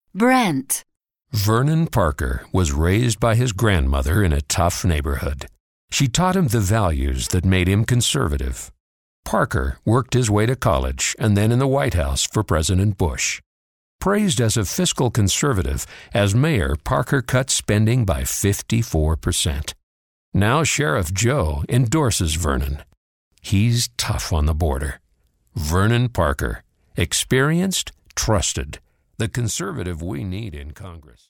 Brent. Vernon Parker was raised by his grandmother in a tough neighborhood. She taught him the values that made him conservative. Parker worked his way to college and then in the White House for President Bush. Praised as a fiscal conservative, as mayor, Parker cut spending by 54%. Now Sheriff Joe endorses Vernon. He's tough on the border. Vernon Parker, experienced, trusted, the conservative we need in Congress.